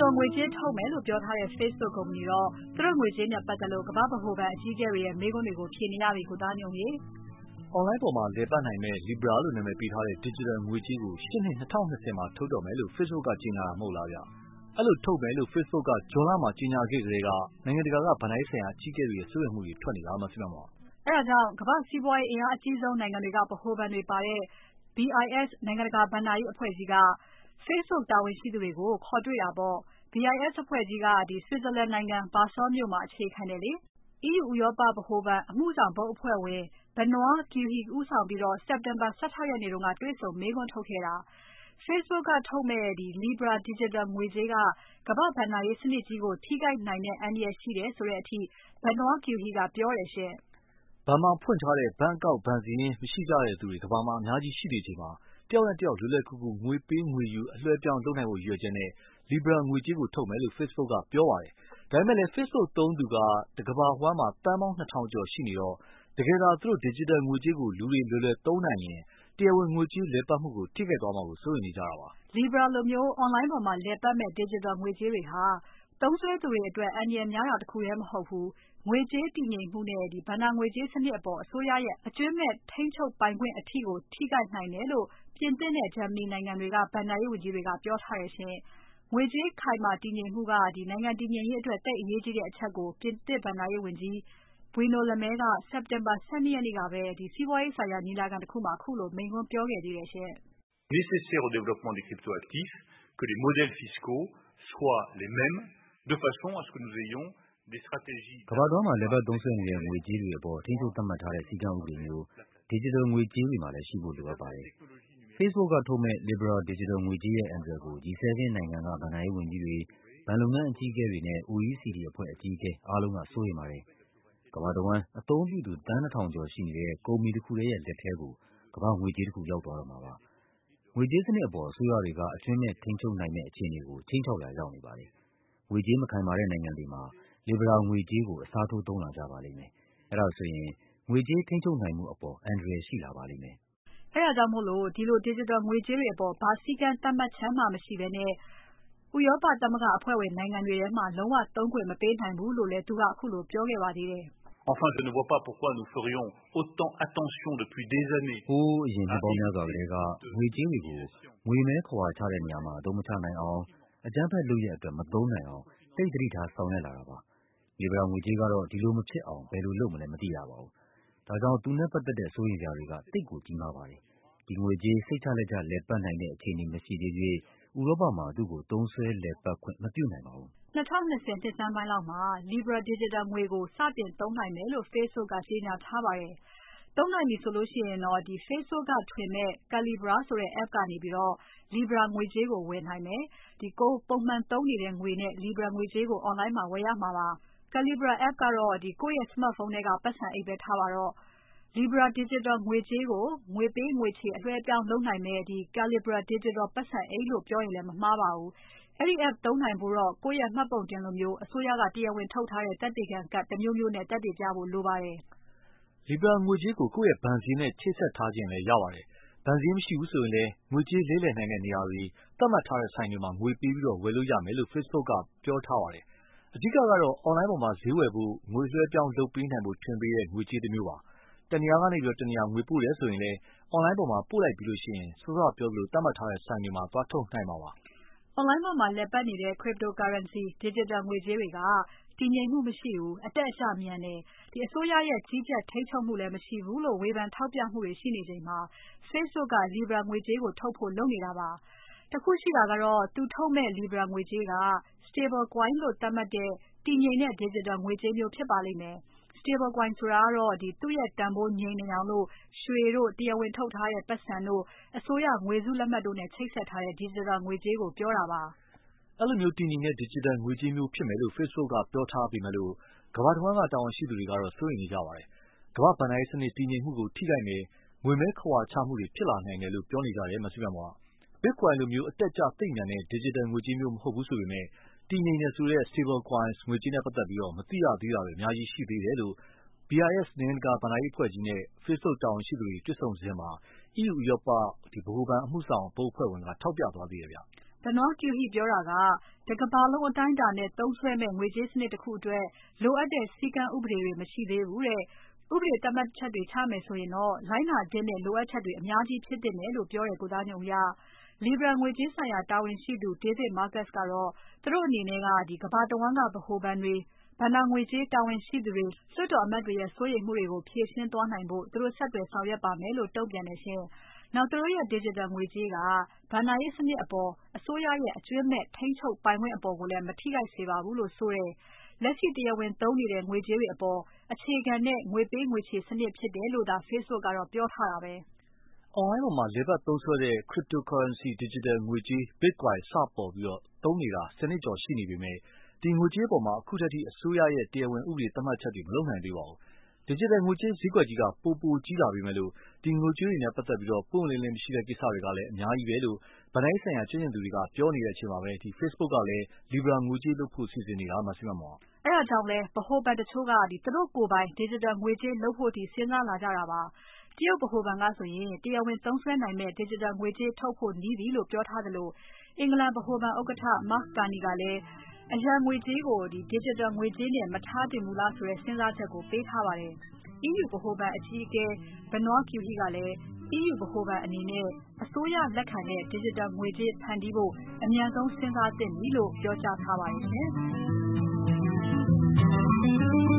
ငွေကြေးထုတ်မယ်လို့ပြောထားတဲ့ Facebook ကုမ္ပဏီတော့သူတို့ငွေကြေးနဲ့ပတ်သက်လို့ကမ္ဘာ့ဗဟိုဘဏ်အကြီးအကဲတွေရဲ့မေးခွန်းတွေကိုဖြေနေရပြီကိုသားညုံကြီး။ Online ပေါ်မှာလည်ပတ်နိုင်မဲ့ Libra လို့နာမည်ပေးထားတဲ့ Digital ငွေကြေးကိုရှေ့နှစ်2020မှာထုတ်တော့မယ်လို့ Facebook ကကြေညာတာမဟုတ်လားဗျ။အဲ့လိုထုတ်မယ်လို့ Facebook ကဇွန်လမှာကြေညာခဲ့ကြတဲ့ကနိုင်ငံတကာကဘဏ္ဍာရေးဆိုင်ရာအကြီးအကဲတွေရဲ့စိုးရိမ်မှုတွေထွက်နေတာမှသိမှာမဟုတ်။အဲ့ဒါကြောင့်ကမ္ဘာ့စီးပွားရေးအင်အားအကြီးဆုံးနိုင်ငံတွေကဗဟိုဘဏ်တွေပါတဲ့ BIS နိုင်ငံတကာဘဏ္ဍာရေးအဖွဲ့ကြီးက Facebook တာဝန်ရှိသူတွေကိုခေါ်တွေ့တာပေါ့။ BIS အဖွဲ့ကြီးကSwitzerland နိုင်ငံ Basel မြို့မှာအခြေခံတယ်လေ။ EU ဥရောပဗဟိုဘဏ်အမှုဆောင်ဘုတ်အဖွဲ့ဝင် Benoit Cœuré ဦးဆောင်ပြီးစက်တင်ဘာ 16 ရက်နေ့ကတွေ့ဆုံမေးခွန်းထုတ်ခဲ့တာ။ Facebook ကထုတ်မဲ့Libra Digital ငွေကြေးကကမ္ဘာ့ဘဏ္ဍာရေးစနစ်ကြီးကိုထိခိုက်နိုင်တဲ့အန္တရာယ်ရှိတယ်ဆိုတဲ့အထိ Benoit Cœuré ကပြောတယ်ရှင့်။ဘဏ်မှာဖွင့်ထားတဲ့ဘဏ်အကောင့်ဘဏ်စာရင်းမရှိကြတဲ့သူတွေကမ္ဘာမှာအများကြီးရှိနေချိန်မှာတယောက်နဲ့တယောက်လွယ်လွယ်ကူကူငွေပေးငွေယူအလွှဲပြောင်းလုပ်နိုင်ဖို့ရည်ရွယ်ချက်နဲ့ Libra ငွေကြေးကိုထုတ်မယ်လို့ Facebook ကပြောပါတယ်။ဒါပေမဲ့လည်း Facebook သုံးသူကတကမ္ဘာအဝန်းမှာသန်းပေါင်း 2000 ကျော်ရှိနေတော့တကယ်သာသူတို့ Digital ငွေကြေးကိုလူတွေလွယ်လွယ်သုံးနိုင်ရင်တရားဝင်ငွေကြေးလည်ပတ်မှုကိုထိခိုက်သွားမှာကိုစိုးရိမ်နေကြတာပါ။ Libra လိုမျိုး Online ပေါ်မှာလည်ပတ်မဲ့ Digital ငွေကြေးတွေဟာသုံးစွဲသူတွေအတွက်အန္တရာယ်များတာတခုတည်းမဟုတ်ဘူး။ငွေကြေးတည်ငြိမ်မှုနဲ့ဘဏ္ဍာငွေကြေးစနစ်အပေါ်အစိုးရရဲ့အကြွင်းမဲ့ထိန်းချုပ်ပိုင်ခွင့်အထိကိုထိခိုက်နိုင်တယ်လို့ပြင်သစ်နဲ့ဂျာမနီနိုင်ငံတွေကဘဏ္ဍာရေးဝန်ကြီးတွေကပြောထားတယ်ရှင်။ငွေကြေးခိုင်မာတည်ငြိမ်မှုကနိုင်ငံတည်ငြိမ်ရေးအတွက်သိပ်အရေးကြီးတဲ့အချက်ကိုပြင်သစ်ဘဏ္ဍာရေးဝန်ကြီး Bruno Le Maire ကစက်တင်ဘာ 12 ရက်နေ့ကပဲစီးပွားရေးဆိုင်ရာညီလာခံတခုမှာခုလိုမိန့်ခွန်းပြောခဲ့သေးတယ်ရှင်။ Nécessaire au développement des cryptoactifs que les modèles fiscaux soient les mêmes de façon à ce que nous ayons des stratégies ကမ္ဘာတော်မှာလည်ပတ်သုံးစွဲနေတဲ့ငွေကြေးတွေအပေါ်ထိန်းချုပ်သတ်မှတ်ထားတဲ့စည်းကမ်းဥပဒေမျိုး Digital ငွေကြေးတွေမှာလည်းရှိဖို့လိုအပ်ပါတယ်။ Facebook ကထုတ်မဲ့ Libra Digital ငွေကြေးရဲ့အန္တရာယ်ကို G7 နိုင်ငံကဘဏ္ဍာရေးဝန်ကြီးတွေ၊ဘဏ်လုပ်ငန်းအကြီးအကဲတွေနဲ့ OECD အဖွဲ့အကြီးအကဲအားလုံးကစိုးရိမ်ပါတယ်။ကမ္ဘာတဝန်းအသုံးပြုသူသန်း 2000 ကျော်ရှိနေတဲ့ကုမ္ပဏီတခုတည်းရဲ့လက်ထဲကိုကမ္ဘာ့ငွေကြေးတခုရောက်သွားတော့မှာပါ။ငွေကြေးစနစ်အပေါ်အစိုးရတွေကအကြွင်းမဲ့ထိန်းချုပ်နိုင်မဲ့အခြေအနေကိုခြိမ်းခြောက်ရာရောက်နေပါတယ်။ငွေကြေးမခိုင်မာတဲ့နိုင်ငံတွေမှာLibra ငွေကြေးကိုအစားထိုးသုံးလာကြပါလိမ့်မယ်။အဲဒါဆိုရင်ငွေကြေးထိန်းချုပ်နိုင်မှုအပေါ်အန္တရာယ်ရှိလာပါလိမ့်မယ်။အဲဒါကြောင့်မို့ဒီလို Digital ငွေကြေးတွေအပေါ်ဘာစည်းကမ်းသတ်မှတ်ချက်မှမရှိဘဲနဲ့ဥရောပသမဂ္ဂအဖွဲ့ဝင်နိုင်ငံတွေထဲမှာလုံးဝသုံးခွင့်မပေးနိုင်ဘူးလို့လည်းသူကခုလိုပြောခဲ့ပါသေးတယ်။ Enfin je ne vois pas pourquoi nous ferions autant attention depuis des années ဟိုးအရင်နှစ်ပေါင်းများစွာကတည်းကငွေကြေးတွေကိုငွေမဲခဝါချတဲ့နေရာမှာအသုံးမချနိုင်အောင်အကြမ်းဖက်လုပ်ရပ်အတွက်မသုံးနိုင်အောင်သိသတိထားဆောင်ရွက်လာတာပါ။ Libra ငွေကြေးကတော့ဒီလိုမဖြစ်အောင်ဘယ်လိုလုပ်မလဲမသိရပါဘူး။ဒါကြောင့်သူနဲ့ပတ်သက်တဲ့စိုးရိမ်စရာတွေကသိပ်ကိုကြီးမားပါတယ်။ဒီငွေကြေးစိတ်ချလက်ချလည်ပတ်နိုင်တဲ့အခြေအနေမရှိသေးသရွေ့ဥရောပမှာသူ့ကိုသုံးစွဲလည်ပတ်ခွင့်မပြုနိုင်ပါဘူး။2020နှစ်ဆန်းပိုင်းလောက်မှာ Libra Digital ငွေကိုစတင်သုံးနိုင်မယ်လို့ Facebook ကကြေညာထားပါတယ်။သုံးနိုင်ပြီဆိုရင်တော့Facebook ကထွင်မဲ့ Calibra ဆိုတဲ့ app ကနေLibra ငွေကြေးကိုဝယ်နိုင်မယ်။ကိုယ်ပုံမှန်သုံးနေတဲ့ငွေနဲ့Libra ငွေကြေးကို Online မှာဝယ်ရမှာပါ။ Calibra app ကတော့ကိုယ့်ရဲ့ Smartphone ထဲကပိုက်ဆံအိတ်ပဲထားပါတော့။ Libra Digital ငွေကြေးကိုငွေပေးငွေချေအလွှဲအပြောင်းလုပ်နိုင်မဲ့ Calibra Digital ပိုက်ဆံအိတ်လို့ပြောရင်လည်းမမှားပါဘူး။အဲဒီ app သုံးနိုင်ဖို့တော့ကိုယ့်ရဲ့မှတ်ပုံတင်လိုမျိုးအစိုးရကတရားဝင်ထုတ်ထားတဲ့သက်သေခံကဒ်တမျိုးမျိုးနဲ့သက်သေပြဖို့လိုပါတယ်။ Libra ငွေကြေးကိုကိုယ့်ရဲ့ဘဏ်စာရင်းနဲ့ချိတ်ဆက်ထားခြင်းလည်းရပါတယ်။ဘဏ်စာရင်းမရှိဘူးဆိုရင်လည်းငွေကြေးလဲလှယ်နိုင်တဲ့နေရာတွေသတ်မှတ်ထားတဲ့ဆိုင်တွေမှာငွေပေးပြီးဝယ်လို့ရမယ်လို့ Facebook ကပြောထားပါတယ်။အဓိကကတော့ Online ပေါ်မှာဈေးဝယ်ဖို့ငွေလွှဲပြောင်းလုပ်ပေးနိုင်ဖို့ထွင်ပေးတဲ့ငွေကြေးတမျိုးပါ။တနေရာကနေတနေရာငွေပို့တယ်ဆိုရင်လည်း Online ပေါ်မှာပို့လိုက်ပြီးရင်စောစောကပြောသလိုသတ်မှတ်ထားတဲ့ဆိုင်တွေမှာသွားထုတ်နိုင်မှာပါ။ Online ပေါ်မှာလည်ပတ်နေတဲ့ Cryptocurrency Digital ငွေကြေးတွေကတည်ငြိမ်မှုမရှိဘူး။အတက်အကျမြန်တယ်။အစိုးရရဲ့ကြီးကြပ်ထိန်းချုပ်မှုလည်းမရှိဘူးလို့ဝေဖန်ထောက်ပြမှုတွေရှိနေချိန်မှာ Facebook က Libra ငွေကြေးကိုထုတ်ဖို့လုပ်နေတာပါ။တခုရှိတာကတော့သူထုတ်မဲ့Libra ငွေကြေးက Stable Coin လို့သတ်မှတ်တဲ့တည်ငြိမ်တဲ့ Digital ငွေကြေးမျိုးဖြစ်ပါလိမ့်မယ်။ Stable Coin ဆိုတာကတော့သူ့ရဲ့တန်ဖိုးငြိမ်နေအောင်ရွှေတို့တရားဝင်ထုတ်ထားတဲ့ပိုက်ဆံတို့အစိုးရငွေစုလက်မှတ်တို့နဲ့ချိတ်ဆက်ထားတဲ့ Digital ငွေကြေးကိုပြောတာပါ။အဲလိုတည်ငြိမ်တဲ့ Digital ငွေကြေးမျိုးဖြစ်မယ်လို့ Facebook ကပြောထားပေမဲ့ကမ္ဘာတဝန်းကတာဝန်ရှိသူတွေကတော့စိုးရိမ်နေကြပါတယ်။ကမ္ဘာ့ဘဏ္ဍာရေးစနစ်တည်ငြိမ်မှုကိုထိခိုက်မယ်ငွေမဲခဝါချမှုတွေဖြစ်လာနိုင်တယ်လို့ပြောနေကြတယ်။ Bitcoin လိုအတက်အကျသိပ်မြန်တဲ့ Digital ငွေကြေးမျိုးမဟုတ်ဘူးဆိုပေမဲ့တည်ငြိမ်တယ်ဆိုတဲ့ Stable Coin ငွေကြေးနဲ့ပတ်သက်ပြီးမသိရသေးတာတွေအများကြီးရှိသေးတယ်လို့ BIS နိုင်ငံတကာဘဏ္ဍာရေးအဖွဲ့ကြီးနဲ့ Facebook တာဝန်ရှိသူတွေတွေ့ဆုံစဉ်EU ဥရောပဗဟိုဘဏ်အမှုဆောင်ဘုတ်အဖွဲ့ဝင်ကထောက်ပြသွားသေးတယ်ဗျ။ Benoit Cœuré ပြောတာကတကမ္ဘာလုံးအတိုင်းအတာနဲ့သုံးစွဲမယ့်ငွေကြေးစနစ်တခုအတွက်လိုအပ်တဲ့စည်းကမ်းဥပဒေတွေမရှိသေးဘူးတဲ့။ဥပဒေသတ်မှတ်ချက်တွေချမယ်ဆိုရင်တော့လိုက်နာသင့်တဲ့လိုအပ်ချက်တွေအများကြီးဖြစ်သင့်တယ်လို့ပြောတဲ့ကိုသားညွန့်ဦးရ Libra ငွေကြေးဆိုင်ရာတာဝန်ရှိသူ David Malpass ကတော့သူတို့အနေနဲ့ကကမ္ဘာတဝန်းကဗဟိုဘဏ်တွေဘဏ္ဍာငွေကြေးတာဝန်ရှိသူတွေလွှတ်တော်အမတ်တွေရဲ့စိုးရိမ်မှုတွေကိုဖြေရှင်းသွားနိုင်ဖို့သူတို့ဆက်သွယ်ဆောင်ရွက်ပါမယ်လို့တုံ့ပြန်တယ်ရှင်။နောက်သူတို့ရဲ့ Digital ငွေကြေးကဘဏ္ဍာရေးစနစ်အပေါ်အစိုးရရဲ့အကျွမ်းမဲ့ထိန်းချုပ်ပိုင်ခွင့်အပေါ်ကိုလည်းမထိခိုက်စေပါဘူးလို့ဆိုတယ်။လက်ရှိတရားဝင်သုံးနေတဲ့ငွေကြေးတွေအပေါ်အခြေခံတဲ့ငွေပေးငွေချေစနစ်ဖြစ်တယ်လို့သာ Facebook ကတော့ပြောထားတာပဲ။ Online ပေါ်မှာလည်ပတ်သုံးစွဲတဲ့ Cryptocurrency Digital ငွေကြေး Bitcoin စပေါ်ပြီးသုံးနေတာ 10 နှစ်ကျော်ရှိနေပေမဲ့ဒီငွေကြေးအပေါ်အခုထက်ထိအစိုးရရဲ့တရားဝင်ဥပဒေသတ်မှတ်ချက်တွေမလုပ်နိုင်သေးပါဘူး။ Digital ငွေကြေးဈေးကွက်ကြီးကပိုကြီးလာပေမဲ့ဒီငွေကြေးတွေနဲ့ပတ်သက်ပြီးပွင့်ပွင့်လင်းလင်းမရှိတဲ့ကိစ္စတွေကလည်းအများကြီးပဲလို့ဘဏ္ဍာရေးဆိုင်ရာကျွမ်းကျင်သူတွေကပြောနေတဲ့အချိန်မှာပဲFacebook ကလည်း Libra ငွေကြေးလုပ်ဖို့စီစဉ်နေတာမဆီးမမောင်။အဲဒါကြောင့်လဲဗဟိုဘဏ်တချို့ကသူတို့ကိုယ်ပိုင် Digital ငွေကြေးလုပ်ဖို့စဉ်းစားလာကြတာပါ။တရုတ်ဗဟိုဘဏ်ကဆိုရင်တရားဝင်သုံးစွဲနိုင်မယ့် Digital ငွေကြေးထုတ်ဖို့နီးပြီလို့ပြောထားသလိုအင်္ဂလန်ဗဟိုဘဏ်ဥက္ကဋ္ဌ Mark Carney ကလည်းအရန်ငွေကြေးကို Digital ငွေကြေးနဲ့မထားသင့်ဘူးလားဆိုတဲ့စဉ်းစားချက်ကိုပေးထားပါတယ်။ EU ဗဟိုဘဏ်အကြီးအကဲ Benoit Cœuré ကလည်း EU ဗဟိုဘဏ်အနေနဲ့အစိုးရလက်ခံတဲ့ Digital ငွေကြေးဖန်တီးဖို့အမြန်ဆုံးစဉ်းစားသင့်ပြီလို့ပြောကြားထားပါတယ်ရှင်။